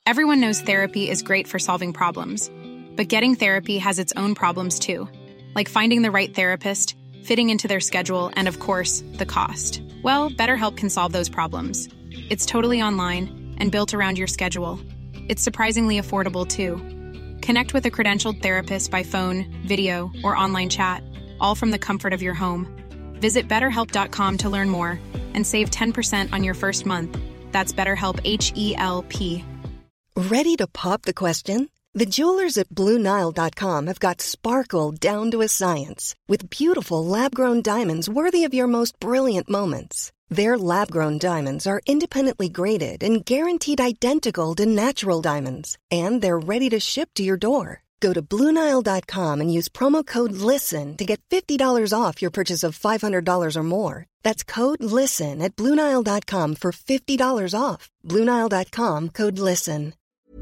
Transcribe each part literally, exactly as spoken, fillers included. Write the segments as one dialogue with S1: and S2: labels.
S1: Everyone knows therapy is great for solving problems, but getting therapy has its own problems too, like finding the right therapist, fitting into their schedule, and of course, the cost. Well, BetterHelp can solve those problems. It's totally online and built around your schedule. It's surprisingly affordable too. Connect with a credentialed therapist by phone, video, or online chat, all from the comfort of your home. Visit better help dot com to learn more and save ten percent on your first month. That's BetterHelp, H E L P.
S2: Ready to pop the question? The jewelers at Blue Nile dot com have got sparkle down to a science with beautiful lab-grown diamonds worthy of your most brilliant moments. Their lab-grown diamonds are independently graded and guaranteed identical to natural diamonds, and they're ready to ship to your door. Go to Blue Nile dot com and use promo code LISTEN to get fifty dollars off your purchase of five hundred dollars or more. That's code LISTEN at Blue Nile dot com for fifty dollars off. Blue Nile dot com, code LISTEN.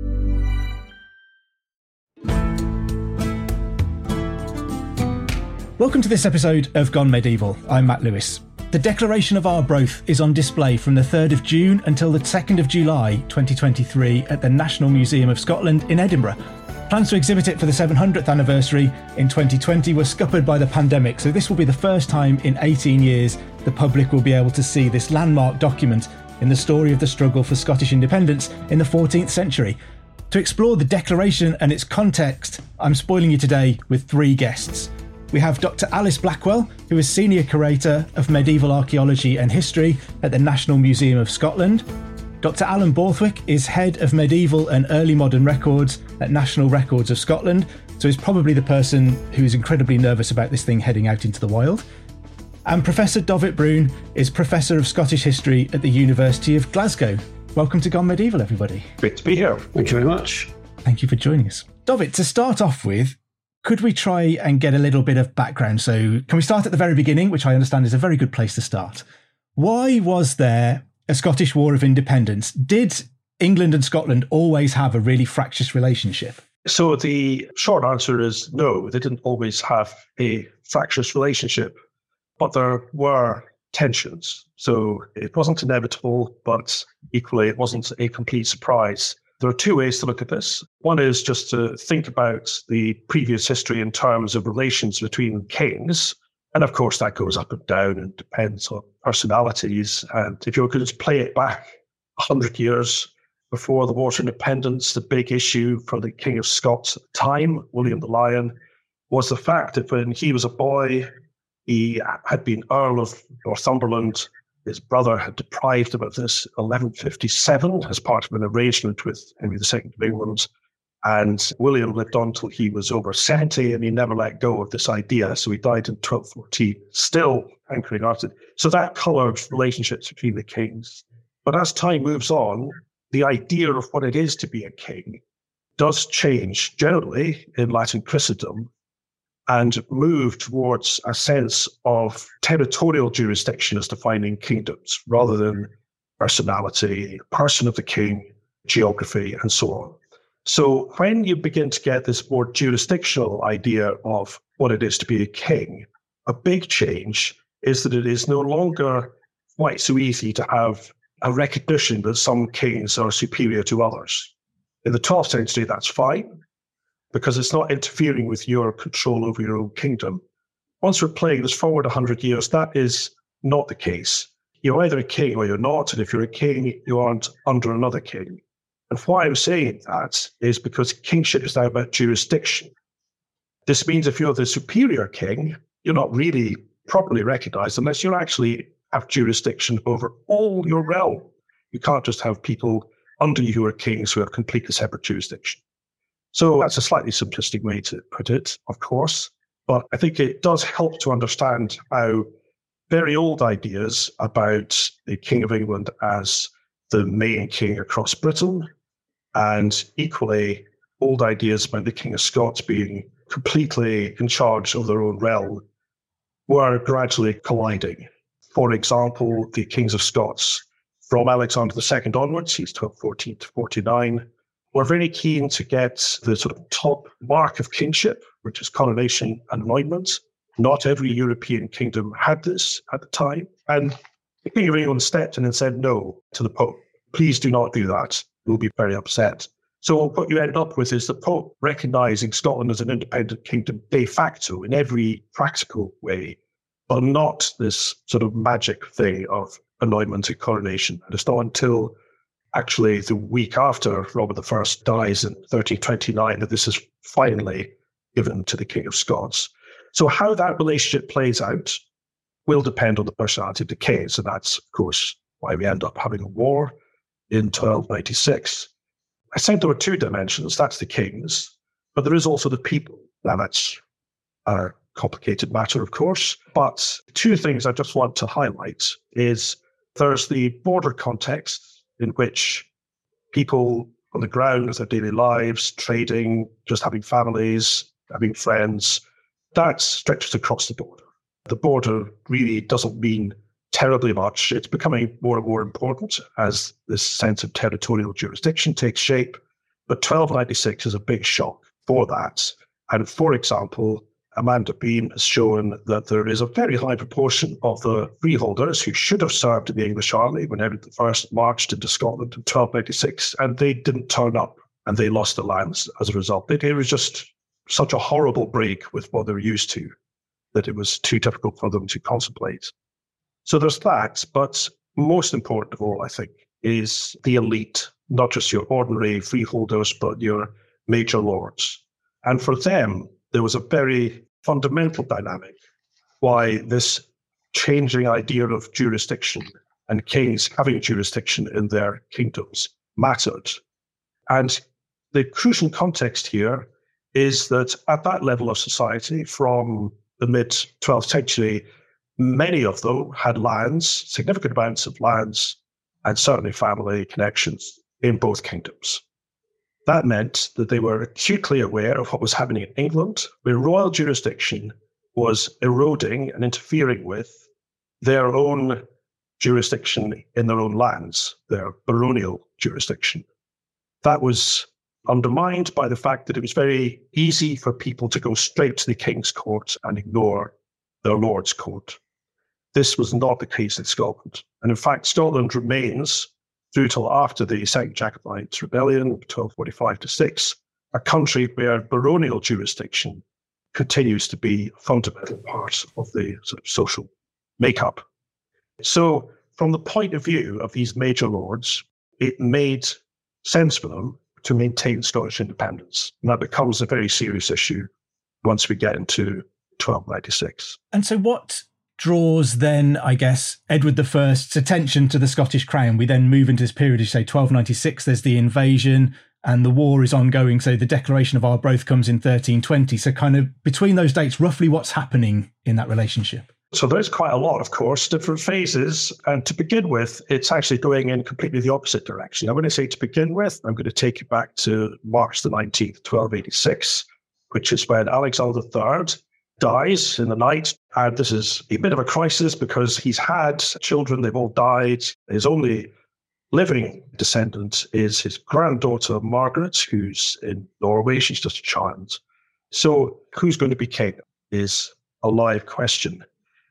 S3: Welcome to this episode of Gone Medieval. I'm Matt Lewis. The Declaration of Arbroath is on display from the third of June until the second of July twenty twenty-three at the National Museum of Scotland in Edinburgh. Plans to exhibit it for the seven hundredth anniversary in twenty twenty were scuppered by the pandemic, so this will be the first time in eighteen years the public will be able to see this landmark document in the story of the struggle for Scottish independence in the fourteenth century. To explore the Declaration and its context, I'm spoiling you today with three guests. We have Doctor Alice Blackwell, who is Senior Curator of Medieval Archaeology and History at the National Museum of Scotland. Doctor Alan Borthwick is Head of Medieval and Early Modern Records at National Records of Scotland, so he's probably the person who is incredibly nervous about this thing heading out into the wild. And Professor Dovit Brune is Professor of Scottish History at the University of Glasgow. Welcome to Gone Medieval, everybody.
S4: Great to be here. Thank you very much.
S3: Thank you for joining us. Dovit, to start off with, could we try and get a little bit of background? So can we start at the very beginning, which I understand is a very good place to start. Why was there a Scottish War of Independence? Did England and Scotland always have a really fractious relationship?
S4: So the short answer is no, they didn't always have a fractious relationship, but there were tensions. So it wasn't inevitable, but equally it wasn't a complete surprise. There are two ways to look at this. One is just to think about the previous history in terms of relations between kings. And of course, that goes up and down and depends on personalities. And if you were going to play it back one hundred years before the War of Independence, the big issue for the King of Scots at the time, William the Lion, was the fact that when he was a boy, he had been Earl of Northumberland. His brother had deprived him of this in eleven fifty-seven as part of an arrangement with Henry the Second of England. And William lived on till he was over seventy, and he never let go of this idea. So he died in twelve fourteen, still hankering after it. So that coloured relationships between the kings. But as time moves on, the idea of what it is to be a king does change generally in Latin Christendom and move towards a sense of territorial jurisdiction as defining kingdoms rather than personality, person of the king, geography, and so on. So when you begin to get this more jurisdictional idea of what it is to be a king, a big change is that it is no longer quite so easy to have a recognition that some kings are superior to others. In the twelfth century, that's fine, because it's not interfering with your control over your own kingdom. Once we're playing this forward one hundred years, that is not the case. You're either a king or you're not, and if you're a king, you aren't under another king. And why I'm saying that is because kingship is now about jurisdiction. This means if you're the superior king, you're not really properly recognized unless you actually have jurisdiction over all your realm. You can't just have people under you who are kings who have completely separate jurisdiction. So that's a slightly simplistic way to put it, of course, but I think it does help to understand how very old ideas about the King of England as the main king across Britain, and equally old ideas about the King of Scots being completely in charge of their own realm, were gradually colliding. For example, the Kings of Scots from Alexander the Second onwards, he's twelve fourteen to forty-nine, were very keen to get the sort of top mark of kingship, which is coronation and anointment. Not every European kingdom had this at the time. And the King of England stepped in and said no to the Pope. Please do not do that. will be very upset. So what you end up with is the Pope recognising Scotland as an independent kingdom de facto in every practical way, but not this sort of magic thing of anointment and coronation. And it's not until actually the week after Robert the First dies in thirteen twenty-nine that this is finally given to the King of Scots. So how that relationship plays out will depend on the personality of the king. So that's, of course, why we end up having a war in twelve ninety-six. I said there were two dimensions. That's the kings, but there is also the people. Now, that's a complicated matter, of course, but two things I just want to highlight is there's the border context in which people on the ground with their daily lives, trading, just having families, having friends, that stretches across the border. The border really doesn't mean terribly much. It's becoming more and more important as this sense of territorial jurisdiction takes shape. But twelve ninety-six is a big shock for that. And for example, Amanda Bean has shown that there is a very high proportion of the freeholders who should have served in the English army when Edward the First marched into Scotland in twelve ninety-six, and they didn't turn up and they lost their lands as a result. It, it was just such a horrible break with what they were used to that it was too difficult for them to contemplate. So there's that, but most important of all, I think, is the elite, not just your ordinary freeholders, but your major lords. And for them, there was a very fundamental dynamic why this changing idea of jurisdiction and kings having jurisdiction in their kingdoms mattered. And the crucial context here is that at that level of society, from the mid-twelfth century, many of them had lands, significant amounts of lands, and certainly family connections in both kingdoms. That meant that they were acutely aware of what was happening in England, where royal jurisdiction was eroding and interfering with their own jurisdiction in their own lands, their baronial jurisdiction. That was undermined by the fact that it was very easy for people to go straight to the King's Court and ignore their Lord's Court. This was not the case in Scotland. And in fact, Scotland remains, through till after the Second Jacobite Rebellion, twelve forty-five to six, a country where baronial jurisdiction continues to be a fundamental part of the sort of social makeup. So from the point of view of these major lords, it made sense for them to maintain Scottish independence. And that becomes a very serious issue once we get into twelve ninety-six.
S3: And so what draws then, I guess, Edward the First's attention to the Scottish crown? We then move into this period, you say twelve ninety-six, there's the invasion and the war is ongoing. So the Declaration of Arbroath comes in thirteen twenty. So kind of between those dates, roughly what's happening in that relationship?
S4: So there's quite a lot, of course, different phases. And to begin with, it's actually going in completely the opposite direction. Now, when I say to begin with, I'm going to take you back to March the nineteenth, twelve eighty-six, which is when Alexander the Third dies in the night. And this is a bit of a crisis because he's had children, they've all died. His only living descendant is his granddaughter, Margaret, who's in Norway. She's just a child. So who's going to be king is a live question.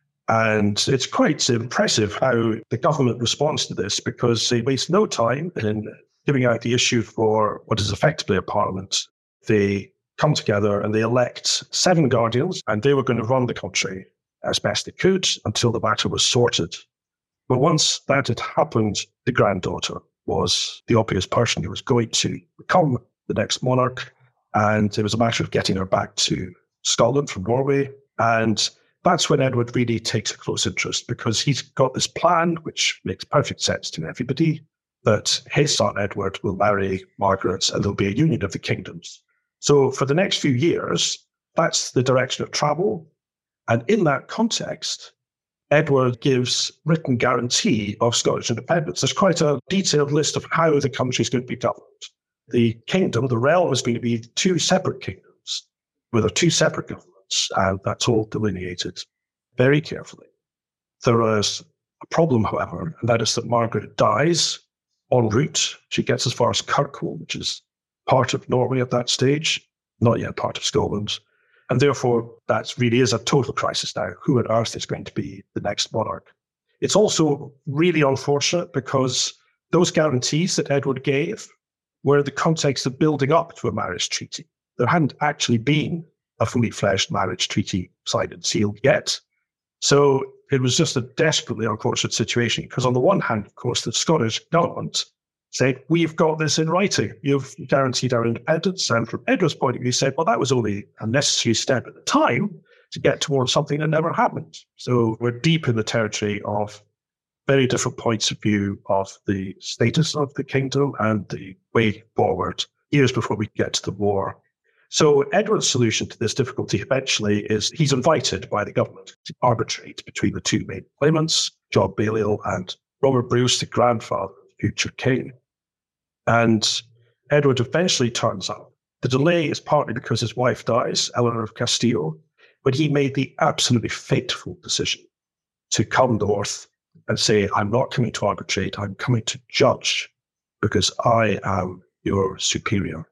S4: And it's quite impressive how the government responds to this, because they waste no time in giving out the issue for what is effectively a parliament. They come together and they elect seven guardians, and they were going to run the country as best they could until the matter was sorted. But once that had happened, the granddaughter was the obvious person who was going to become the next monarch. And it was a matter of getting her back to Scotland from Norway. And that's when Edward really takes a close interest, because he's got this plan, which makes perfect sense to everybody, that his son Edward will marry Margaret and there'll be a union of the kingdoms. So for the next few years, that's the direction of travel. And in that context, Edward gives written guarantee of Scottish independence. There's quite a detailed list of how the country is going to be governed. The kingdom, the realm, is going to be two separate kingdoms with a two separate governments. And that's all delineated very carefully. There is a problem, however, and that is that Margaret dies en route. She gets as far as Kirkwall, which is part of Norway at that stage, not yet part of Scotland. And therefore, that really is a total crisis now. Who on earth is going to be the next monarch? It's also really unfortunate because those guarantees that Edward gave were in the context of building up to a marriage treaty. There hadn't actually been a fully fledged marriage treaty signed and sealed yet. So it was just a desperately unfortunate situation because on the one hand, of course, the Scottish government said, we've got this in writing. You've guaranteed our independence. And from Edward's point of view, said, well, that was only a necessary step at the time to get towards something that never happened. So we're deep in the territory of very different points of view of the status of the kingdom and the way forward, years before we get to the war. So Edward's solution to this difficulty eventually is he's invited by the government to arbitrate between the two main claimants, John Balliol and Robert Bruce, the grandfather of the future king. And Edward eventually turns up. The delay is partly because his wife dies, Eleanor of Castile, but he made the absolutely fateful decision to come north and say, I'm not coming to arbitrate, I'm coming to judge because I am your superior.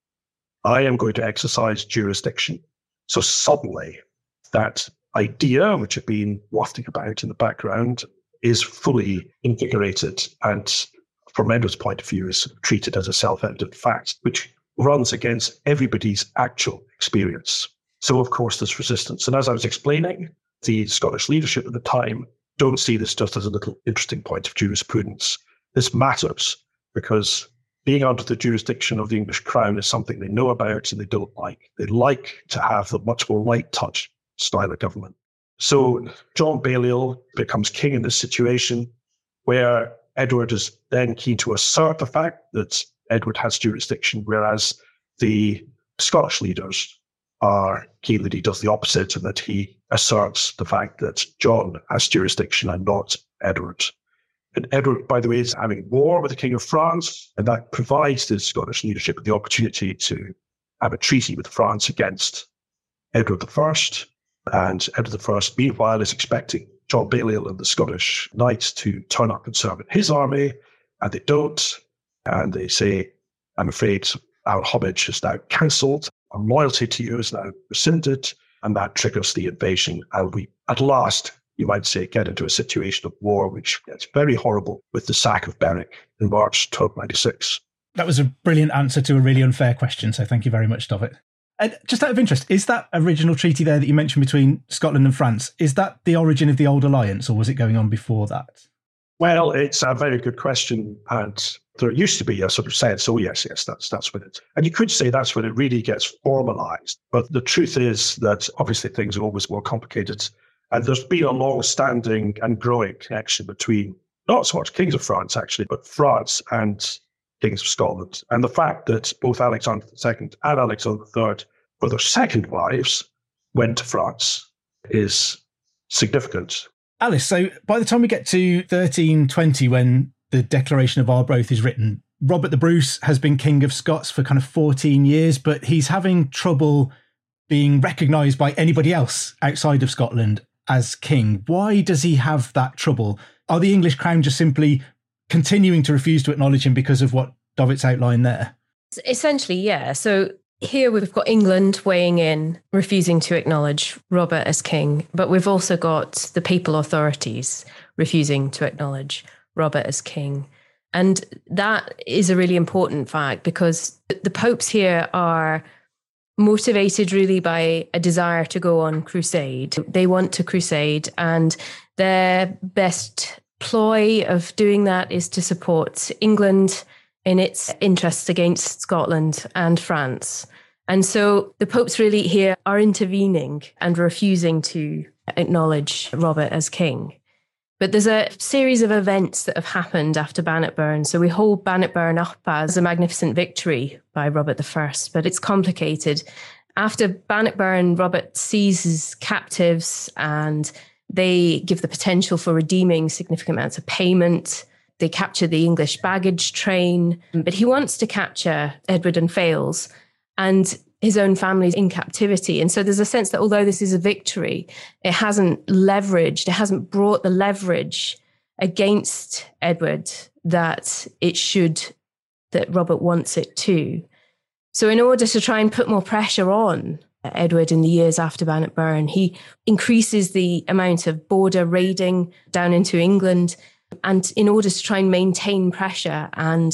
S4: I am going to exercise jurisdiction. So suddenly that idea, which had been wafting about in the background, is fully invigorated and from Edward's point of view is treated as a self-evident fact, which runs against everybody's actual experience. So of course there's resistance. And as I was explaining, the Scottish leadership at the time don't see this just as a little interesting point of jurisprudence. This matters because being under the jurisdiction of the English crown is something they know about and they don't like. They like to have the much more light touch style of government. So John Balliol becomes king in this situation where Edward is then keen to assert the fact that Edward has jurisdiction, whereas the Scottish leaders are keen that he does the opposite and that he asserts the fact that John has jurisdiction and not Edward. And Edward, by the way, is having war with the King of France, and that provides the Scottish leadership with the opportunity to have a treaty with France against Edward the First. And Edward the First, meanwhile, is expecting John Balliol and the Scottish knights to turn up and serve in his army, and they don't. And they say, I'm afraid our homage is now cancelled, our loyalty to you is now rescinded, and that triggers the invasion. And we, at last, you might say, get into a situation of war, which gets very horrible with the sack of Berwick in March twelve ninety-six.
S3: That was a brilliant answer to a really unfair question, so thank you very much, Dovit. And just out of interest, is that original treaty there that you mentioned between Scotland and France, is that the origin of the Old Alliance, or was it going on before that?
S4: Well, it's a very good question, and there used to be a sort of sense, oh yes, yes, that's that's when it, and you could say that's when it really gets formalised. But the truth is that obviously things are always more complicated, and there's been a long-standing and growing connection between not so much kings of France actually, but France and kings of Scotland. And the fact that both Alexander the Second and Alexander the Third, for their second wives, went to France is significant.
S3: Alice, so by the time we get to thirteen twenty, when the Declaration of Arbroath is written, Robert the Bruce has been King of Scots for kind of fourteen years, but he's having trouble being recognised by anybody else outside of Scotland as king. Why does he have that trouble? Are the English crown just simply continuing to refuse to acknowledge him because of what Dovit's outlined there?
S5: Essentially, yeah. So here we've got England weighing in, refusing to acknowledge Robert as king, but we've also got the papal authorities refusing to acknowledge Robert as king. And that is a really important fact because the popes here are motivated really by a desire to go on crusade. They want to crusade, and their best ploy of doing that is to support England in its interests against Scotland and France. And so the popes really here are intervening and refusing to acknowledge Robert as king. But there's a series of events that have happened after Bannockburn. So we hold Bannockburn up as a magnificent victory by Robert the First, but it's complicated. After Bannockburn, Robert seizes captives and they give the potential for redeeming significant amounts of payment. They capture the English baggage train, but he wants to capture Edward and fails, and his own family's in captivity. And so there's a sense that although this is a victory, it hasn't leveraged, it hasn't brought the leverage against Edward that it should, that Robert wants it to. So in order to try and put more pressure on Edward in the years after Bannockburn, he increases the amount of border raiding down into England. And in order to try and maintain pressure and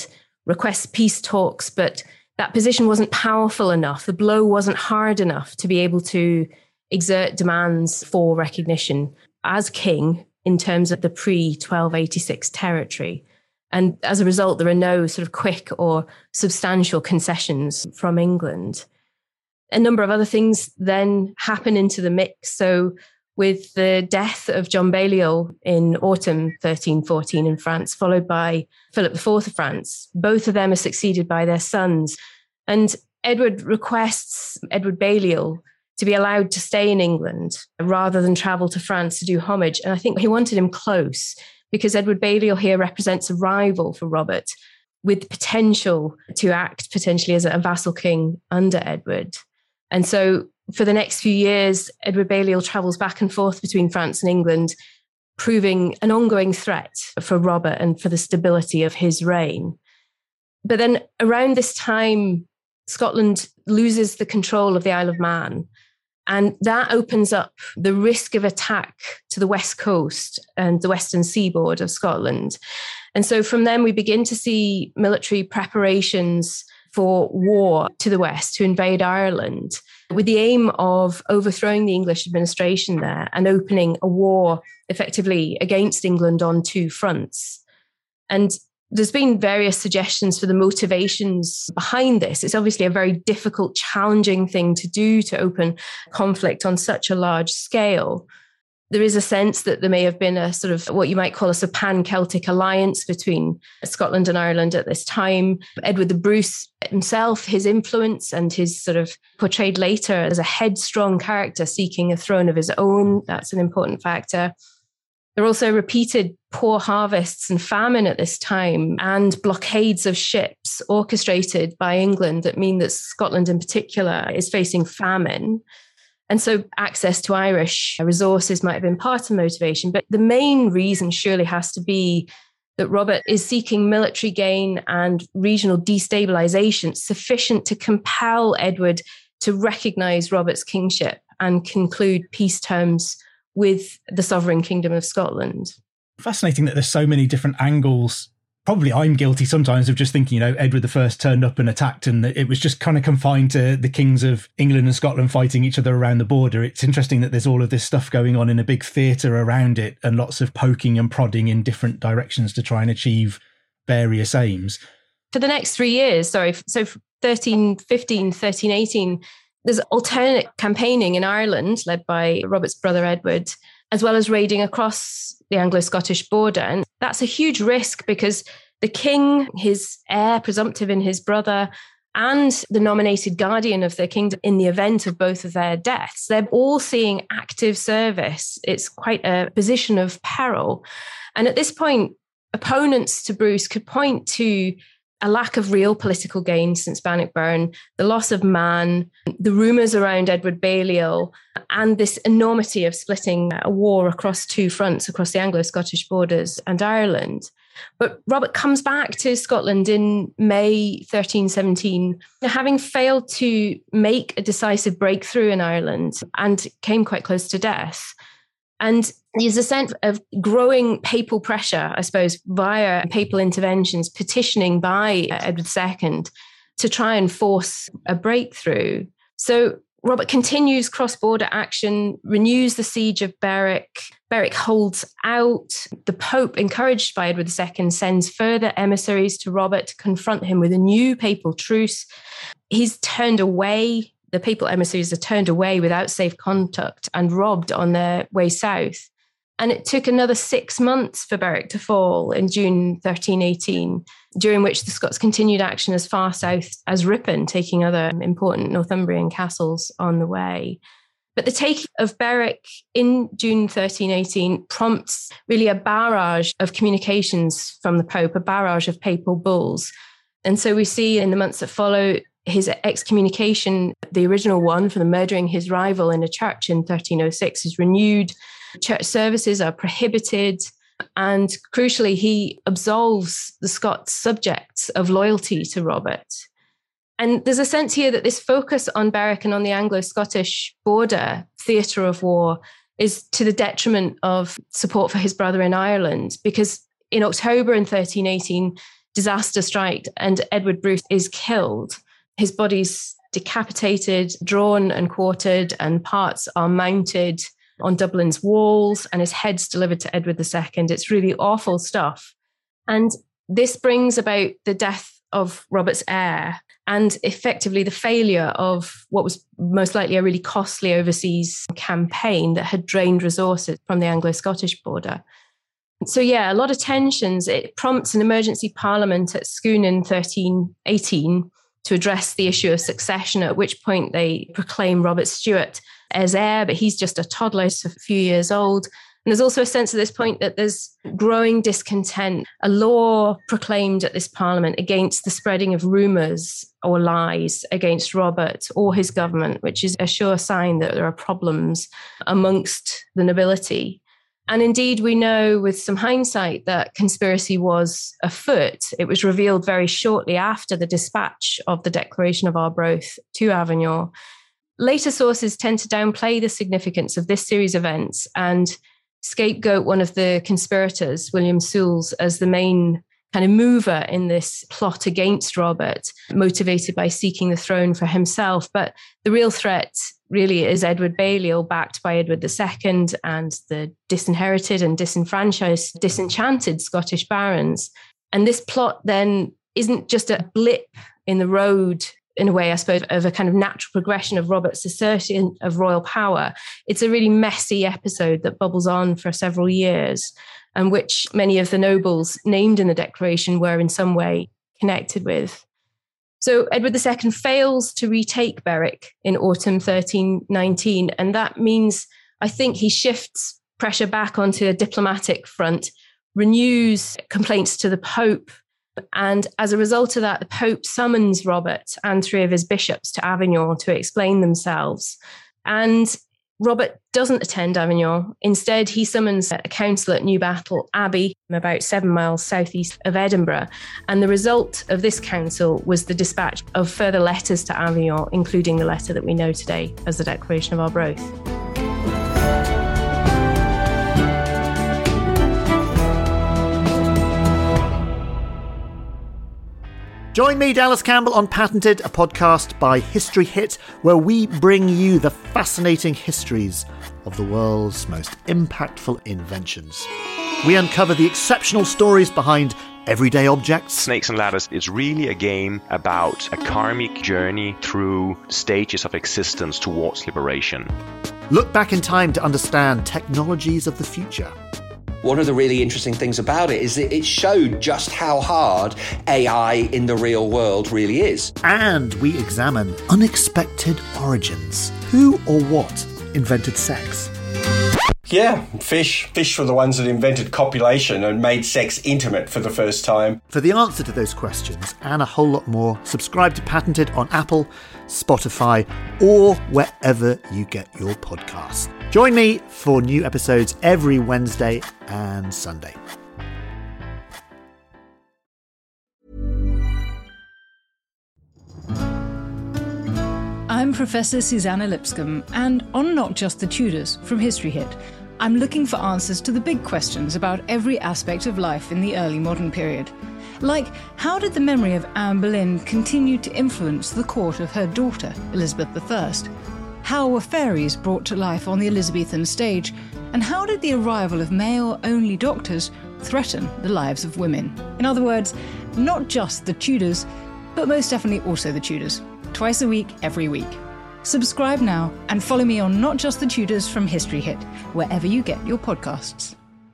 S5: requests peace talks, but that position wasn't powerful enough. The blow wasn't hard enough to be able to exert demands for recognition as king in terms of the pre twelve eighty-six territory. And as a result, there are no sort of quick or substantial concessions from England. A number of other things then happen into the mix. So with the death of John Balliol in autumn thirteen fourteen in France, followed by Philip the Fourth of France, both of them are succeeded by their sons. And Edward requests Edward Balliol to be allowed to stay in England rather than travel to France to do homage. And I think he wanted him close because Edward Balliol here represents a rival for Robert with potential to act potentially as a vassal king under Edward. And so for the next few years, Edward Balliol travels back and forth between France and England, proving an ongoing threat for Robert and for the stability of his reign. But then around this time, Scotland loses the control of the Isle of Man. And that opens up the risk of attack to the west coast and the western seaboard of Scotland. And so from then we begin to see military preparations for war to the west, to invade Ireland, with the aim of overthrowing the English administration there and opening a war effectively against England on two fronts. And there's been various suggestions for the motivations behind this. It's obviously a very difficult, challenging thing to do, to open conflict on such a large scale. There is a sense that there may have been a sort of what you might call a sort of pan-Celtic alliance between Scotland and Ireland at this time. Edward the Bruce himself, his influence and his sort of portrayed later as a headstrong character seeking a throne of his own. That's an important factor. There are also repeated poor harvests and famine at this time and blockades of ships orchestrated by England that mean that Scotland in particular is facing famine. And so access to Irish resources might have been part of the motivation. But the main reason surely has to be that Robert is seeking military gain and regional destabilization sufficient to compel Edward to recognize Robert's kingship and conclude peace terms with the sovereign kingdom of Scotland.
S3: Fascinating that there's so many different angles. Probably I'm guilty sometimes of just thinking, you know, Edward the First turned up and attacked and it was just kind of confined to the kings of England and Scotland fighting each other around the border. It's interesting that there's all of this stuff going on in a big theatre around it and lots of poking and prodding in different directions to try and achieve various aims.
S5: For the next three years, sorry, so thirteen fifteen, thirteen eighteen, there's alternate campaigning in Ireland led by Robert's brother Edward, as well as raiding across the Anglo-Scottish border. And that's a huge risk because the king, his heir presumptive in his brother, and the nominated guardian of their kingdom in the event of both of their deaths, they're all seeing active service. It's quite a position of peril. And at this point, opponents to Bruce could point to a lack of real political gain since Bannockburn, the loss of Man, the rumours around Edward Balliol, and this enormity of splitting a war across two fronts, across the Anglo-Scottish borders and Ireland. But Robert comes back to Scotland in May thirteen seventeen, having failed to make a decisive breakthrough in Ireland and came quite close to death. And there's a sense of growing papal pressure, I suppose, via papal interventions, petitioning by Edward the Second to try and force a breakthrough. So Robert continues cross-border action, renews the siege of Berwick. Berwick holds out. The Pope, encouraged by Edward the Second, sends further emissaries to Robert to confront him with a new papal truce. He's turned away. The papal emissaries are turned away without safe conduct and robbed on their way south. And it took another six months for Berwick to fall in June thirteen eighteen, during which the Scots continued action as far south as Ripon, taking other important Northumbrian castles on the way. But the take of Berwick in June thirteen eighteen prompts really a barrage of communications from the Pope, a barrage of papal bulls. And so we see in the months that follow his excommunication, the original one for the murdering his rival in a church in thirteen oh six, is renewed. Church services are prohibited. And crucially, he absolves the Scots subjects of loyalty to Robert. And there's a sense here that this focus on Berwick and on the Anglo-Scottish border, theatre of war, is to the detriment of support for his brother in Ireland, because in October in thirteen eighteen, disaster strikes and Edward Bruce is killed. His body's decapitated, drawn and quartered, and parts are mounted on Dublin's walls, and his head's delivered to Edward the Second. It's really awful stuff. And this brings about the death of Robert's heir and effectively the failure of what was most likely a really costly overseas campaign that had drained resources from the Anglo-Scottish border. So yeah, a lot of tensions. It prompts an emergency parliament at Scone in thirteen eighteen to address the issue of succession, at which point they proclaim Robert Stewart as heir, but he's just a toddler, a few years old. And there's also a sense at this point that there's growing discontent, a law proclaimed at this parliament against the spreading of rumours or lies against Robert or his government, which is a sure sign that there are problems amongst the nobility. And indeed, we know with some hindsight that conspiracy was afoot. It was revealed very shortly after the dispatch of the Declaration of Arbroath to Avignon. Later sources tend to downplay the significance of this series of events and scapegoat one of the conspirators, William Sewells, as the main kind of mover in this plot against Robert, motivated by seeking the throne for himself. But the real threat really is Edward Balliol, backed by Edward the Second and the disinherited and disenfranchised, disenchanted Scottish barons. And this plot then isn't just a blip in the road, in a way, I suppose, of a kind of natural progression of Robert's assertion of royal power. It's a really messy episode that bubbles on for several years, and which many of the nobles named in the Declaration were in some way connected with. So Edward the Second fails to retake Berwick in autumn thirteen nineteen, and that means, I think, he shifts pressure back onto a diplomatic front, renews complaints to the Pope, and as a result of that, the Pope summons Robert and three of his bishops to Avignon to explain themselves. And Robert doesn't attend Avignon. Instead, he summons a council at Newbattle Abbey, about seven miles southeast of Edinburgh. And the result of this council was the dispatch of further letters to Avignon, including the letter that we know today as the Declaration of Arbroath.
S6: Join me, Dallas Campbell, on Patented, a podcast by History Hit, where we bring you the fascinating histories of the world's most impactful inventions. We uncover the exceptional stories behind everyday objects.
S7: Snakes and Ladders is really a game about a karmic journey through stages of existence towards liberation.
S6: Look back in time to understand technologies of the future.
S8: One of the really interesting things about it is that it showed just how hard A I in the real world really is.
S6: And we examine unexpected origins. Who or what invented sex?
S9: Yeah, fish. Fish were the ones that invented copulation and made sex intimate for the first time.
S6: For the answer to those questions and a whole lot more, subscribe to Patented on Apple, Spotify, or wherever you get your podcasts. Join me for new episodes every Wednesday and Sunday.
S10: I'm Professor Susanna Lipscomb, and on Not Just the Tudors from History Hit, I'm looking for answers to the big questions about every aspect of life in the early modern period. Like, how did the memory of Anne Boleyn continue to influence the court of her daughter, Elizabeth the First? How were fairies brought to life on the Elizabethan stage? And how did the arrival of male-only doctors threaten the lives of women? In other words, not just the Tudors, but most definitely also the Tudors. Twice a week, every week. Subscribe now and follow me on Not Just the Tudors from History Hit, wherever you get your podcasts.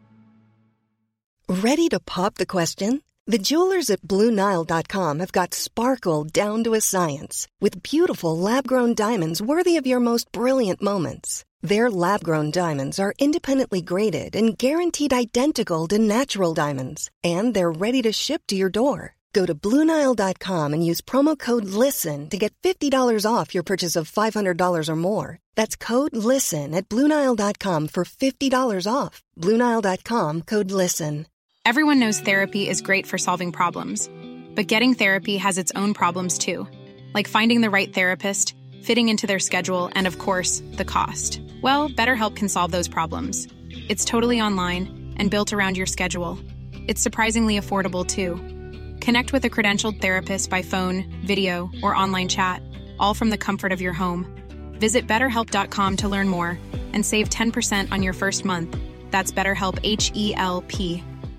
S2: Ready to pop the question? The jewelers at Blue Nile dot com have got sparkle down to a science with beautiful lab-grown diamonds worthy of your most brilliant moments. Their lab-grown diamonds are independently graded and guaranteed identical to natural diamonds, and they're ready to ship to your door. Go to Blue Nile dot com and use promo code LISTEN to get fifty dollars off your purchase of five hundred dollars or more. That's code LISTEN at Blue Nile dot com for fifty dollars off. Blue Nile dot com, code LISTEN.
S1: Everyone knows therapy is great for solving problems, but getting therapy has its own problems too, like finding the right therapist, fitting into their schedule, and of course, the cost. Well, BetterHelp can solve those problems. It's totally online and built around your schedule. It's surprisingly affordable too. Connect with a credentialed therapist by phone, video, or online chat, all from the comfort of your home. Visit better help dot com to learn more and save ten percent on your first month. That's BetterHelp, H E L P.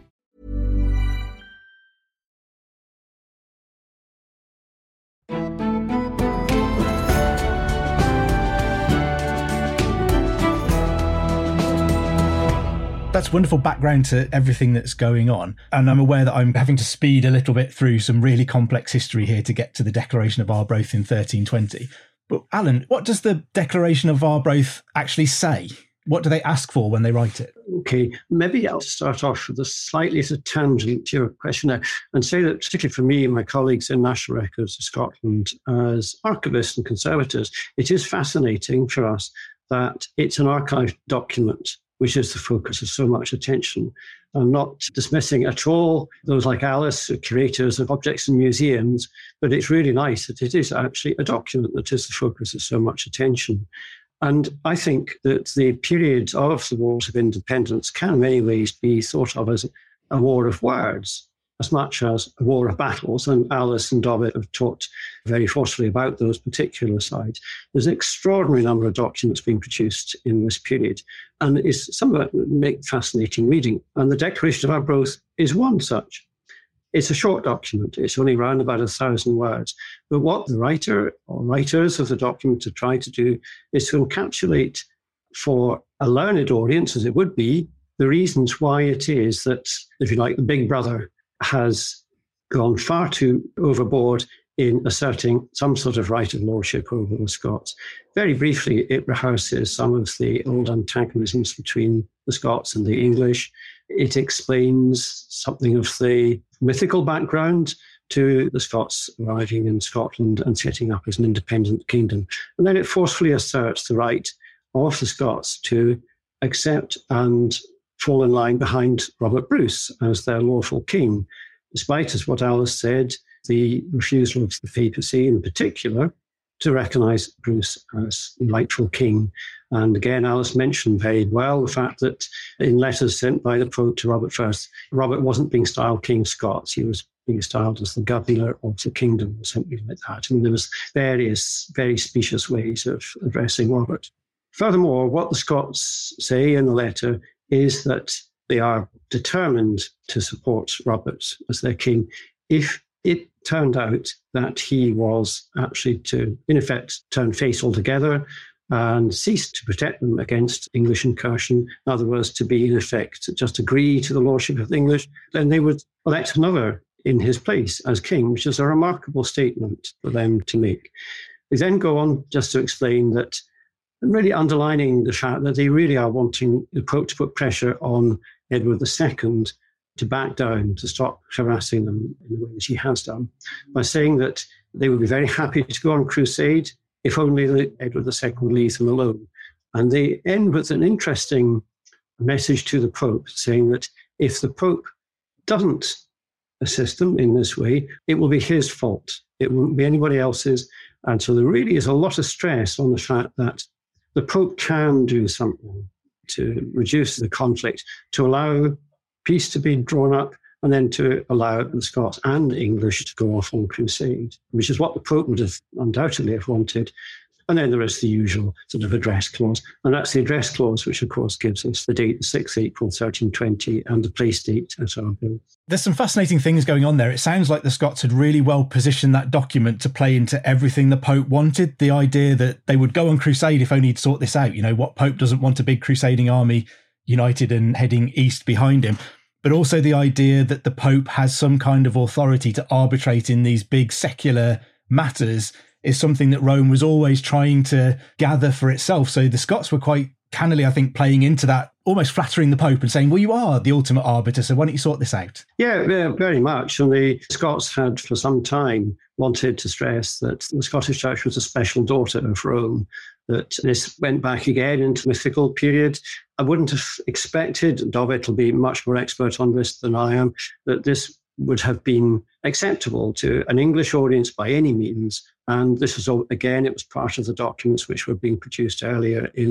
S3: That's wonderful background to everything that's going on. And I'm aware that I'm having to speed a little bit through some really complex history here to get to the Declaration of Arbroath in thirteen twenty. But Alan, what does the Declaration of Arbroath actually say? What do they ask for when they write it?
S11: Okay, maybe I'll start off with a slightly as a tangent to your question there and say that, particularly for me and my colleagues in National Records of Scotland, as archivists and conservators, it is fascinating for us that it's an archived document, which is the focus of so much attention. I'm not dismissing at all those like Alice, curators of objects in museums, but it's really nice that it is actually a document that is the focus of so much attention. And I think that the period of the Wars of Independence can in many ways be thought of as a war of words, as much as a war of battles, and Alice and Dobbett have talked very forcefully about those particular sides. There's an extraordinary number of documents being produced in this period, and it's some of it make fascinating reading. And the Declaration of Arbroath is one such. It's a short document. It's only around about a thousand words. But what the writer or writers of the document have tried to do is to encapsulate for a learned audience, as it would be, the reasons why it is that, if you like, the Big Brother has gone far too overboard in asserting some sort of right of lordship over the Scots. Very briefly, it rehearses some of the old antagonisms between the Scots and the English. It explains something of the mythical background to the Scots arriving in Scotland and setting up as an independent kingdom. And then it forcefully asserts the right of the Scots to accept and fall in line behind Robert Bruce as their lawful king, despite, as what Alice said, the refusal of the papacy in particular to recognise Bruce as rightful king. And again, Alice mentioned very well the fact that in letters sent by the Pope to Robert First, Robert wasn't being styled King Scots, he was being styled as the governor of the kingdom, something like that. And there was various, very specious ways of addressing Robert. Furthermore, what the Scots say in the letter is that they are determined to support Robert as their king if it turned out that he was actually to, in effect, turn face altogether and cease to protect them against English incursion. In other words, to be, in effect, just agree to the lordship of the English, then they would elect another in his place as king, which is a remarkable statement for them to make. They then go on just to explain that, and really underlining the fact that they really are wanting the Pope to put pressure on Edward the Second to back down, to stop harassing them in the way that he has done, by saying that they would be very happy to go on crusade if only Edward the Second would leave them alone. And they end with an interesting message to the Pope, saying that if the Pope doesn't assist them in this way, it will be his fault. It won't be anybody else's. And so there really is a lot of stress on the fact that the Pope can do something to reduce the conflict, to allow peace to be drawn up, and then to allow the Scots and English to go off on crusade, which is what the Pope would have undoubtedly have wanted. And then there is the usual sort of address clause. And that's the address clause, which of course gives us the date, the sixth of April, thirteen twenty, and the place date at Arbroath.
S3: There's some fascinating things going on there. It sounds like the Scots had really well positioned that document to play into everything the Pope wanted. The idea that they would go on crusade if only he'd sort this out. You know, what Pope doesn't want a big crusading army united and heading east behind him? But also the idea that the Pope has some kind of authority to arbitrate in these big secular matters is something that Rome was always trying to gather for itself. So the Scots were quite cannily, I think, playing into that, almost flattering the Pope and saying, well, you are the ultimate arbiter, so why don't you sort this out?
S11: Yeah, yeah, very much. And the Scots had for some time wanted to stress that the Scottish Church was a special daughter of Rome, that this went back again into the mythical period. I wouldn't have expected, Dobbett will be much more expert on this than I am, that this would have been acceptable to an English audience by any means. And this was, again, it was part of the documents which were being produced earlier in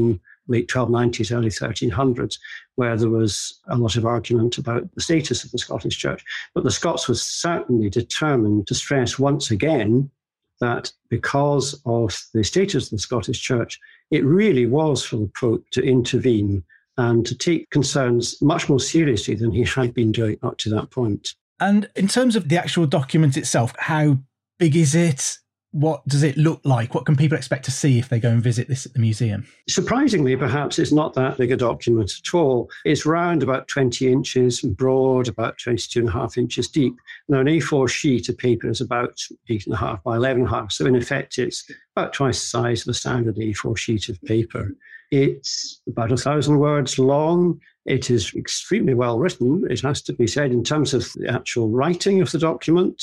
S11: late twelve nineties, early thirteen hundreds, where there was a lot of argument about the status of the Scottish Church. But the Scots was certainly determined to stress once again that because of the status of the Scottish Church, it really was for the Pope to intervene and to take concerns much more seriously than he had been doing up to that point.
S3: And in terms of the actual document itself, how big is it? What does it look like? What can people expect to see if they go and visit this at the museum?
S11: Surprisingly, perhaps it's not that big a document at all. It's round about twenty inches, broad about twenty-two and a half inches deep. Now, an A four sheet of paper is about eight and a half by eleven and a half. So in effect, it's about twice the size of a standard A four sheet of paper. It's about a thousand words long. It is extremely well written, it has to be said, in terms of the actual writing of the document.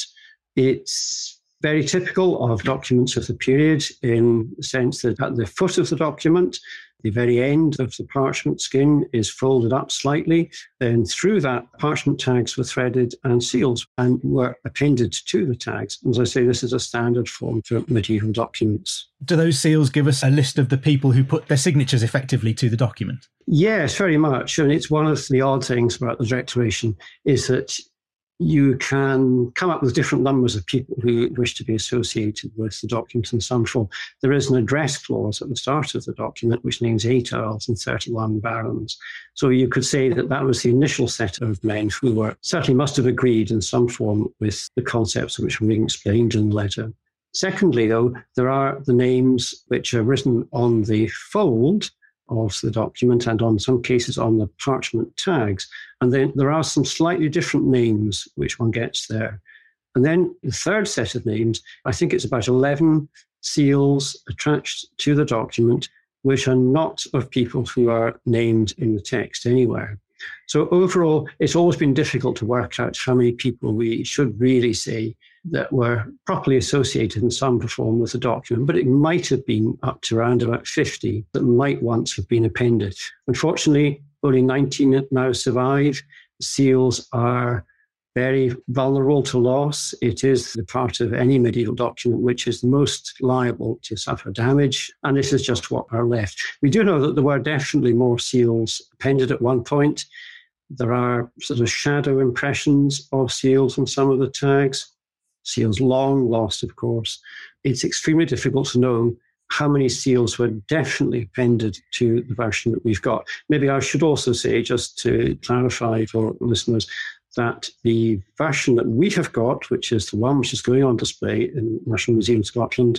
S11: It's very typical of documents of the period in the sense that at the foot of the document, the very end of the parchment skin is folded up slightly. Then through that, parchment tags were threaded and seals and were appended to the tags. As I say, this is a standard form for medieval documents.
S3: Do those seals give us a list of the people who put their signatures effectively to the document?
S11: Yes, very much. And it's one of the odd things about the Declaration is that you can come up with different numbers of people who wish to be associated with the document in some form. There is an address clause at the start of the document which names eight earls and thirty-one barons. So you could say that that was the initial set of men who were certainly must have agreed in some form with the concepts which were being explained in the letter. Secondly, though, there are the names which are written on the fold of the document and on some cases on the parchment tags. And then there are some slightly different names which one gets there. And then the third set of names, I think it's about eleven seals attached to the document, which are not of people who are named in the text anywhere. So overall, it's always been difficult to work out how many people we should really say that were properly associated in some form with the document, but it might have been up to around about fifty that might once have been appended. Unfortunately, only nineteen now survive. Seals are very vulnerable to loss. It is the part of any medieval document which is most liable to suffer damage, and this is just what are left. We do know that there were definitely more seals appended at one point. There are sort of shadow impressions of seals on some of the tags. Seals long lost, of course. It's extremely difficult to know how many seals were definitely appended to the version that we've got. Maybe I should also say, just to clarify for listeners, that the version that we have got, which is the one which is going on display in the National Museum of Scotland,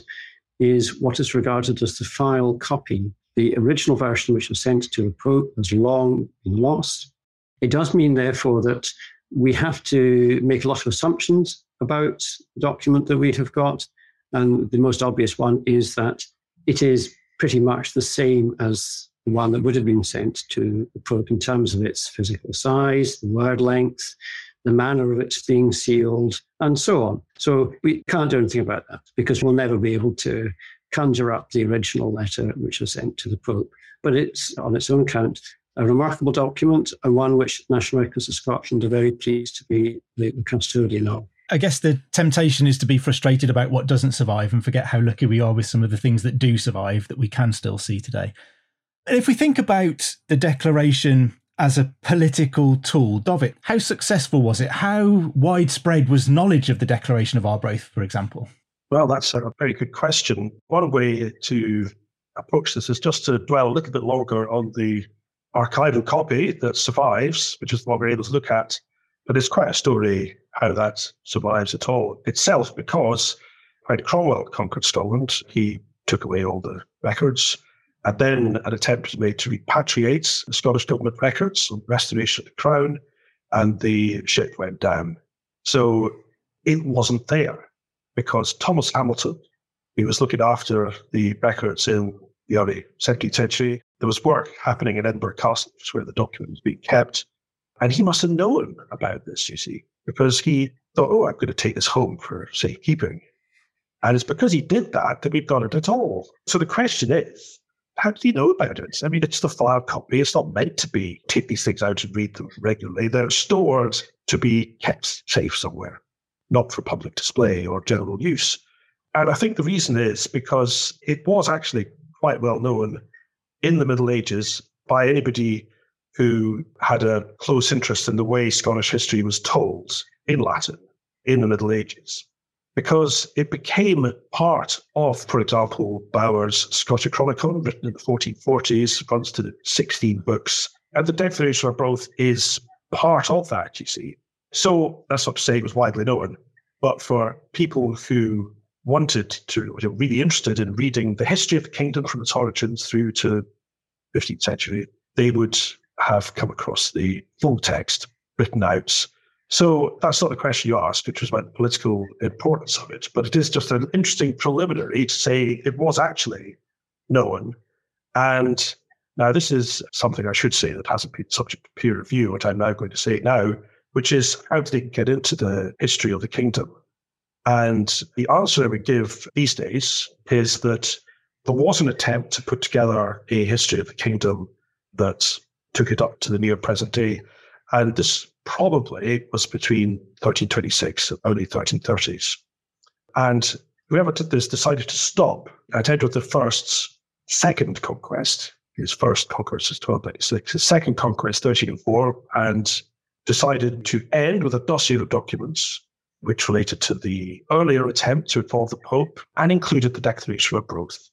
S11: is what is regarded as the file copy. The original version, which was sent to the Pope, has long been lost. It does mean, therefore, that we have to make a lot of assumptions about the document that we have got. And the most obvious one is that it is pretty much the same as the one that would have been sent to the Pope in terms of its physical size, the word length, the manner of its being sealed, and so on. So we can't do anything about that because we'll never be able to conjure up the original letter which was sent to the Pope. But it's, on its own account, a remarkable document and one which National Records of Scotland are very pleased to be the custodian of.
S3: I guess the temptation is to be frustrated about what doesn't survive and forget how lucky we are with some of the things that do survive that we can still see today. And if we think about the Declaration as a political tool, Dovit, how successful was it? How widespread was knowledge of the Declaration of Arbroath, for example?
S4: Well, that's a very good question. One way to approach this is just to dwell a little bit longer on the archival copy that survives, which is what we're able to look at. But it's quite a story how that survives at all itself, because when Cromwell conquered Scotland, he took away all the records, and then an attempt was made to repatriate the Scottish government records on restoration of the crown, and the ship went down. So it wasn't there, because Thomas Hamilton, he was looking after the records in the early seventeenth century. There was work happening in Edinburgh Castle, which is where the document was being kept. And he must have known about this, you see, because he thought, oh, I'm going to take this home for safekeeping. And it's because he did that that we've got it at all. So the question is, how did he know about it? I mean, it's the file copy. It's not meant to be take these things out and read them regularly. They're stored to be kept safe somewhere, not for public display or general use. And I think the reason is because it was actually quite well known in the Middle Ages by anybody who had a close interest in the way Scottish history was told in Latin in the Middle Ages, because it became part of, for example, Bowers' Scotia Chronicon, written in the fourteen forties, runs to sixteen books. And the Declaration of Arbroath is part of that, you see. So that's not to say it was widely known, but for people who wanted to, were really interested in reading the history of the kingdom from its origins through to fifteenth century, they would have come across the full text written out. So that's not the question you asked, which was about the political importance of it, but it is just an interesting preliminary to say it was actually known. And now this is something I should say that hasn't been subject to peer review, which I'm now going to say now, which is how did they get into the history of the kingdom? And the answer I would give these days is that there was an attempt to put together a history of the kingdom that took it up to the near present day. And this probably was between thirteen twenty-six and early thirteen thirties. And whoever did this decided to stop at Edward the First's second conquest. His first conquest was twelve ninety-six, his second conquest, thirteen oh four, and decided to end with a dossier of documents which related to the earlier attempt to involve the Pope and included the Declaration of Arbroath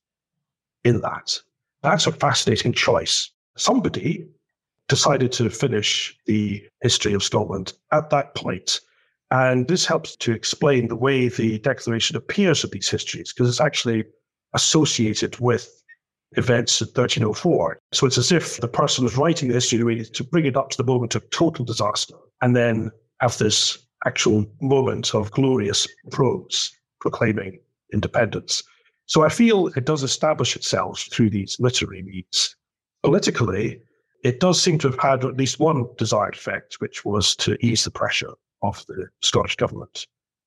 S4: in that. That's a fascinating choice. Somebody decided to finish the history of Scotland at that point. And this helps to explain the way the Declaration appears in these histories, because it's actually associated with events in thirteen oh four. So it's as if the person who's writing the history needed to bring it up to the moment of total disaster and then have this actual moment of glorious prose proclaiming independence. So I feel it does establish itself through these literary means. Politically, it does seem to have had at least one desired effect, which was to ease the pressure of the Scottish government.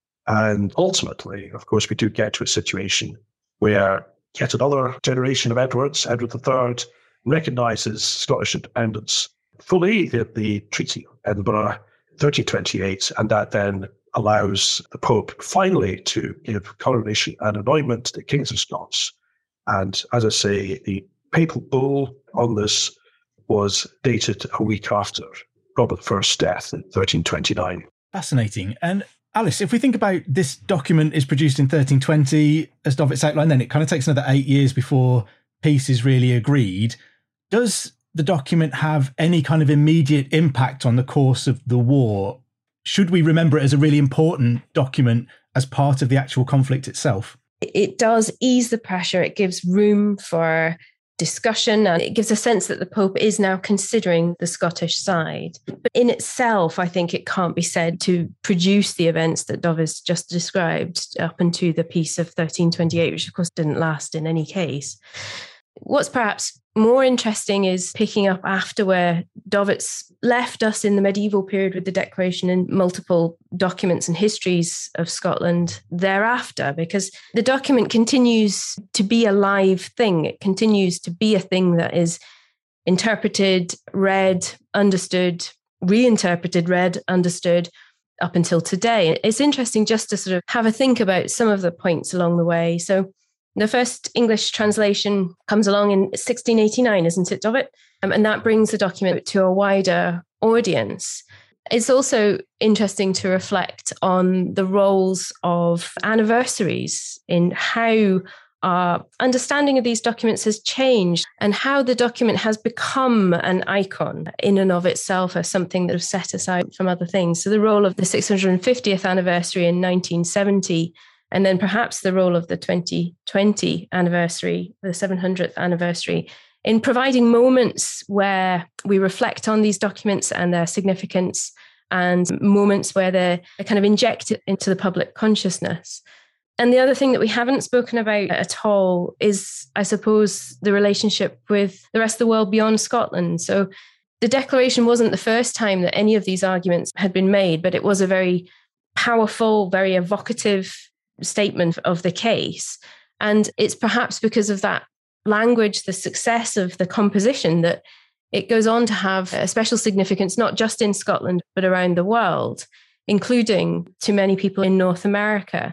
S4: And ultimately, of course, we do get to a situation where yet another generation of Edwards, Edward the Third, recognises Scottish independence fully at the Treaty of Edinburgh, thirteen twenty-eight, and that then allows the Pope finally to give coronation and anointment to the Kings of Scots. And as I say, the papal bull on this was dated a week after Robert the First's death in thirteen twenty-nine.
S3: Fascinating. And Alice, if we think about this document is produced in thirteen twenty, as Dovet's outlined, then it kind of takes another eight years before peace is really agreed. Does the document have any kind of immediate impact on the course of the war? Should we remember it as a really important document as part of the actual conflict itself?
S5: It does ease the pressure. It gives room for discussion, and it gives a sense that the Pope is now considering the Scottish side. But in itself, I think it can't be said to produce the events that Dov has just described up into the peace of thirteen twenty-eight, which of course didn't last in any case. What's perhaps more interesting is picking up after where Dovet's left us in the medieval period with the Declaration and multiple documents and histories of Scotland thereafter, because the document continues to be a live thing. It continues to be a thing that is interpreted, read, understood, reinterpreted, read, understood up until today. It's interesting just to sort of have a think about some of the points along the way. So the first English translation comes along in sixteen eighty-nine, isn't it, Dovet? Um, and that brings the document to a wider audience. It's also interesting to reflect on the roles of anniversaries in how our understanding of these documents has changed and how the document has become an icon in and of itself as something that was set aside from other things. So the role of the six hundred fiftieth anniversary in nineteen seventy, and then perhaps the role of the twenty twenty anniversary, the seven hundredth anniversary, in providing moments where we reflect on these documents and their significance, and moments where they're kind of injected into the public consciousness. And the other thing that we haven't spoken about at all is, I suppose, the relationship with the rest of the world beyond Scotland. So the Declaration wasn't the first time that any of these arguments had been made, but it was a very powerful, very evocative statement of the case. And it's perhaps because of that language, the success of the composition, that it goes on to have a special significance, not just in Scotland, but around the world, including to many people in North America.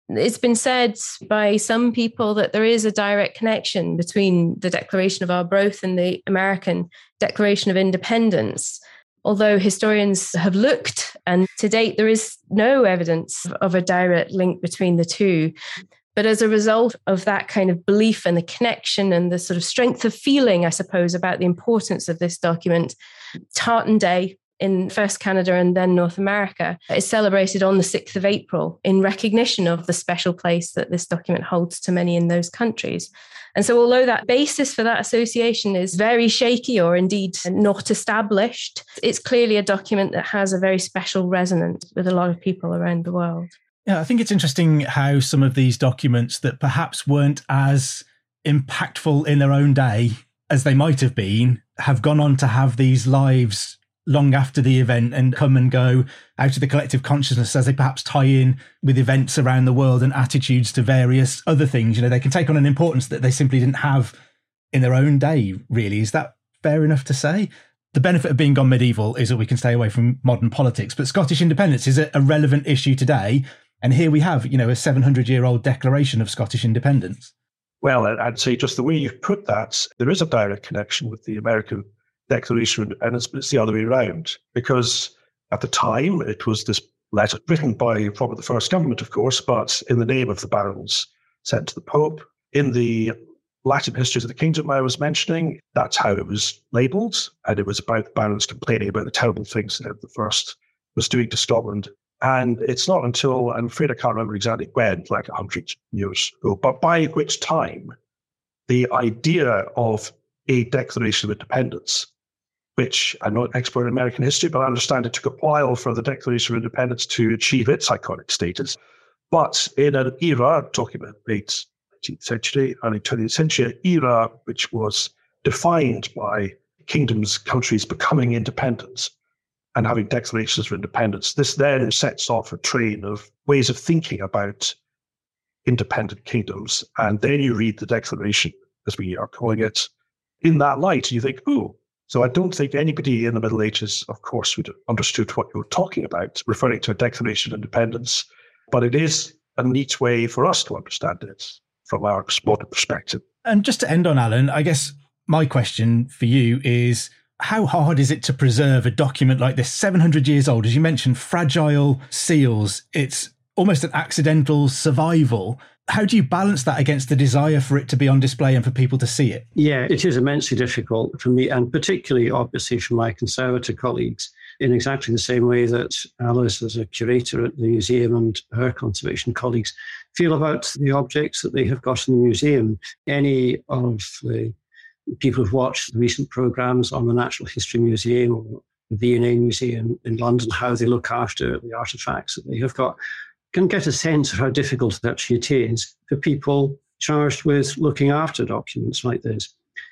S5: It's been said by some people that there is a direct connection between the Declaration of Arbroath and the American Declaration of Independence. Although historians have looked, and to date, there is no evidence of a direct link between the two. But as a result of that kind of belief and the connection and the sort of strength of feeling, I suppose, about the importance of this document, Tartan Day in first Canada and then North America is celebrated on the sixth of April in recognition of the special place that this document holds to many in those countries. And so although that basis for that association is very shaky or indeed not established, it's clearly a document that has a very special resonance with a lot of people around the world.
S3: Yeah, I think it's interesting how some of these documents that perhaps weren't as impactful in their own day as they might have been have gone on to have these lives long after the event and come and go out of the collective consciousness as they perhaps tie in with events around the world and attitudes to various other things. You know, they can take on an importance that they simply didn't have in their own day, really. Is that fair enough to say? The benefit of being gone medieval is that we can stay away from modern politics, but Scottish independence is a relevant issue today. And here we have, you know, a seven hundred year old declaration of Scottish independence.
S4: Well, I'd say just the way you've put that, there is a direct connection with the American Declaration of Independence, but it's the other way around. Because at the time, it was this letter written by probably the first government, of course, but in the name of the barons sent to the Pope. In the Latin histories of the kingdom I was mentioning, that's how it was labelled. And it was about the barons complaining about the terrible things that the first was doing to Scotland. And it's not until, I'm afraid I can't remember exactly when, like one hundred years ago, but by which time the idea of a Declaration of Independence, which I'm not an expert in American history, but I understand it took a while for the Declaration of Independence to achieve its iconic status. But in an era, talking about late nineteenth century, early twentieth century era, which was defined by kingdoms, countries becoming independent and having declarations of independence, this then sets off a train of ways of thinking about independent kingdoms. And then you read the Declaration, as we are calling it, in that light, and you think, oh, so I don't think anybody in the Middle Ages, of course, would have understood what you were talking about, referring to a Declaration of Independence. But it is a neat way for us to understand it from our modern perspective.
S3: And just to end on, Alan, I guess my question for you is, how hard is it to preserve a document like this, seven hundred years old? As you mentioned, fragile seals, it's almost an accidental survival. How do you balance that against the desire for it to be on display and for people to see it?
S11: Yeah, it is immensely difficult for me, and particularly, obviously, for my conservative colleagues, in exactly the same way that Alice, as a curator at the museum, and her conservation colleagues feel about the objects that they have got in the museum. Any of the people who've watched the recent programmes on the Natural History Museum or the V and A Museum in London, how they look after the artefacts that they have got, can get a sense of how difficult actually it is for people charged with looking after documents like this.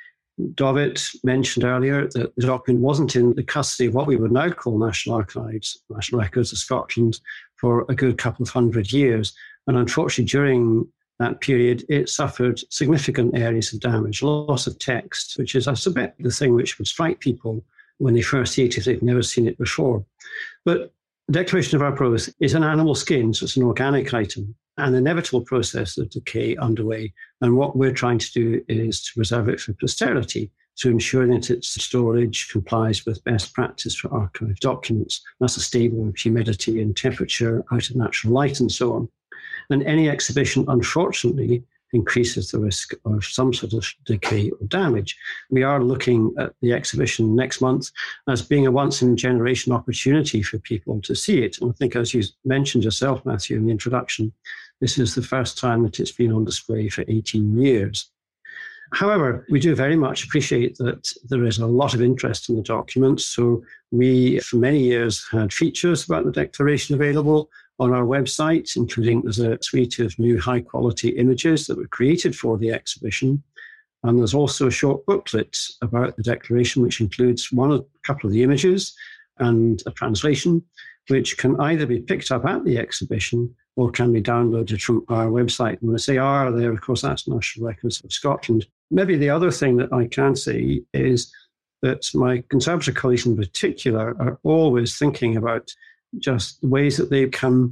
S11: David mentioned earlier that the document wasn't in the custody of what we would now call National Archives, National Records of Scotland, for a good couple of hundred years. And unfortunately, during that period, it suffered significant areas of damage, loss of text, which is, I suspect, the thing which would strike people when they first see it if they've never seen it before. But the Declaration of Arbroath is an animal skin, so it's an organic item, an inevitable process of decay underway. And what we're trying to do is to preserve it for posterity, to ensure that its storage complies with best practice for archive documents. That's a stable humidity and temperature, out of natural light, and so on. And any exhibition, unfortunately, increases the risk of some sort of decay or damage. We are looking at the exhibition next month as being a once-in-a-generation opportunity for people to see it. And I think, as you mentioned yourself, Matthew, in the introduction, this is the first time that it's been on display for eighteen years. However, we do very much appreciate that there is a lot of interest in the document. So we, for many years, had features about the Declaration available on our website, including there's a suite of new high-quality images that were created for the exhibition. And there's also a short booklet about the Declaration, which includes one, a couple of the images and a translation, which can either be picked up at the exhibition or can be downloaded from our website. And when I say "our" there, of course, that's National Records of Scotland. Maybe the other thing that I can say is that my conservative colleagues in particular are always thinking about just the ways that they can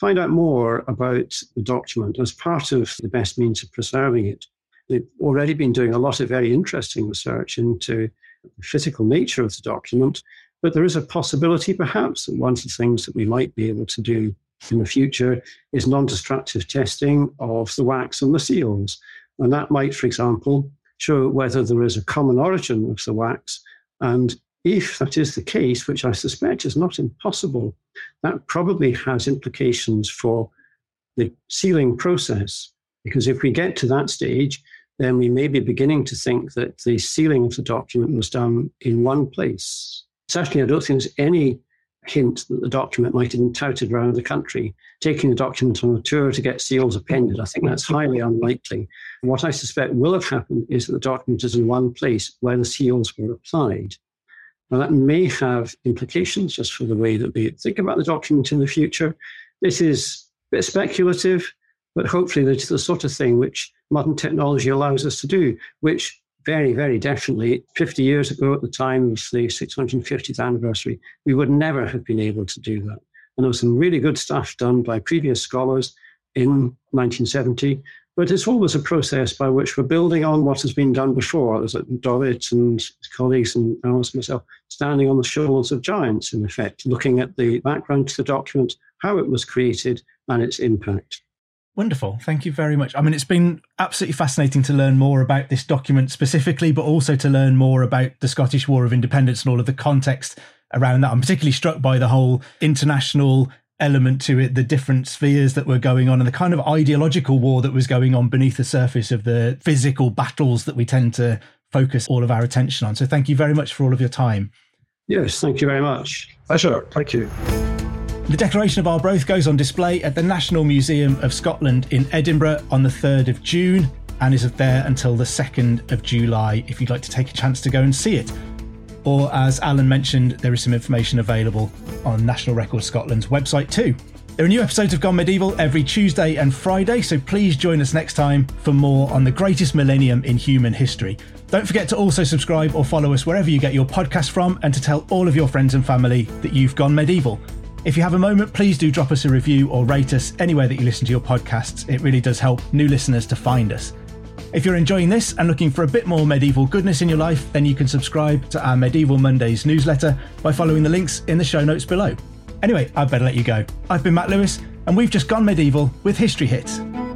S11: find out more about the document as part of the best means of preserving it. They've already been doing a lot of very interesting research into the physical nature of the document, but there is a possibility perhaps that one of the things that we might be able to do in the future is non-destructive testing of the wax and the seals. And that might, for example, show whether there is a common origin of the wax. And if that is the case, which I suspect is not impossible, that probably has implications for the sealing process. Because if we get to that stage, then we may be beginning to think that the sealing of the document was done in one place. Certainly, I don't think there's any hint that the document might have been touted around the country, taking the document on a tour to get seals appended. I think that's highly unlikely. And what I suspect will have happened is that the document is in one place where the seals were applied. Now, that may have implications just for the way that we think about the document in the future. This is a bit speculative, but hopefully it's the sort of thing which modern technology allows us to do, which very, very definitely fifty years ago at the time of the six hundred fiftieth anniversary, we would never have been able to do that. And there was some really good stuff done by previous scholars in nineteen seventy, but it's always a process by which we're building on what has been done before. There's like Dorrit and his colleagues and Alice and myself standing on the shoulders of giants, in effect, looking at the background to the document, how it was created and its impact.
S3: Wonderful. Thank you very much. I mean, it's been absolutely fascinating to learn more about this document specifically, but also to learn more about the Scottish War of Independence and all of the context around that. I'm particularly struck by the whole international element to it, the different spheres that were going on and the kind of ideological war that was going on beneath the surface of the physical battles that we tend to focus all of our attention on. So thank you very much for all of your time.
S11: Yes, thank you very much.
S4: Pleasure. Thank you.
S3: The Declaration of Arbroath goes on display at the National Museum of Scotland in Edinburgh on the third of June and is there until the second of July if you'd like to take a chance to go and see it. Or, as Alan mentioned, there is some information available on National Records Scotland's website too. There are new episodes of Gone Medieval every Tuesday and Friday, so please join us next time for more on the greatest millennium in human history. Don't forget to also subscribe or follow us wherever you get your podcast from and to tell all of your friends and family that you've gone medieval. If you have a moment, please do drop us a review or rate us anywhere that you listen to your podcasts. It really does help new listeners to find us. If you're enjoying this and looking for a bit more medieval goodness in your life, then you can subscribe to our Medieval Mondays newsletter by following the links in the show notes below. Anyway, I'd better let you go. I've been Matt Lewis, and we've just gone medieval with History Hits.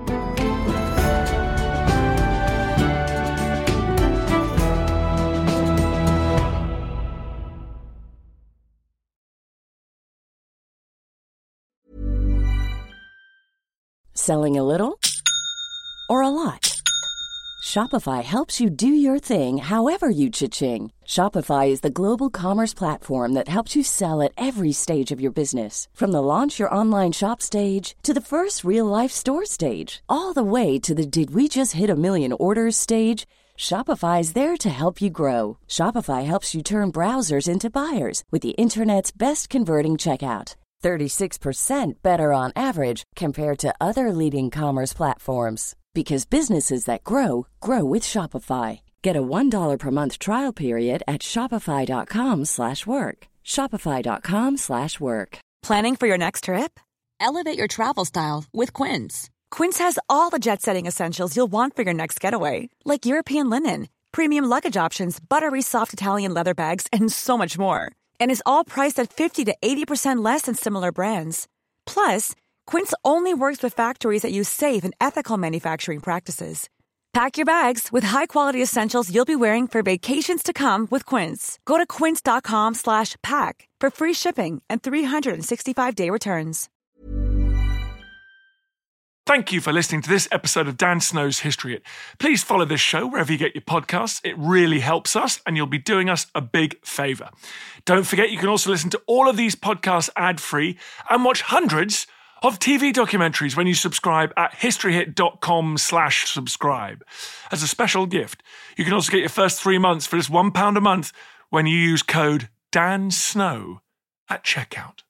S12: Selling a little or a lot? Shopify helps you do your thing however you cha-ching. Shopify is the global commerce platform that helps you sell at every stage of your business. From the launch your online shop stage to the first real-life store stage, all the way to the did we just hit a million orders stage. Shopify is there to help you grow. Shopify helps you turn browsers into buyers with the internet's best converting checkout. thirty-six percent better on average compared to other leading commerce platforms. Because businesses that grow, grow with Shopify. Get a one dollar per month trial period at shopify.com slash work. Shopify.com slash work.
S13: Planning for your next trip? Elevate your travel style with Quince. Quince has all the jet-setting essentials you'll want for your next getaway, like European linen, premium luggage options, buttery soft Italian leather bags, and so much more. And is all priced at fifty to eighty percent less than similar brands. Plus, Quince only works with factories that use safe and ethical manufacturing practices. Pack your bags with high-quality essentials you'll be wearing for vacations to come with Quince. Go to quince.com slash pack for free shipping and three sixty-five day returns.
S14: Thank you for listening to this episode of Dan Snow's History Hit. Please follow this show wherever you get your podcasts. It really helps us and you'll be doing us a big favour. Don't forget you can also listen to all of these podcasts ad-free and watch hundreds of T V documentaries when you subscribe at historyhit.com slash subscribe. As a special gift, you can also get your first three months for just one pound a month when you use code DANSNOW at checkout.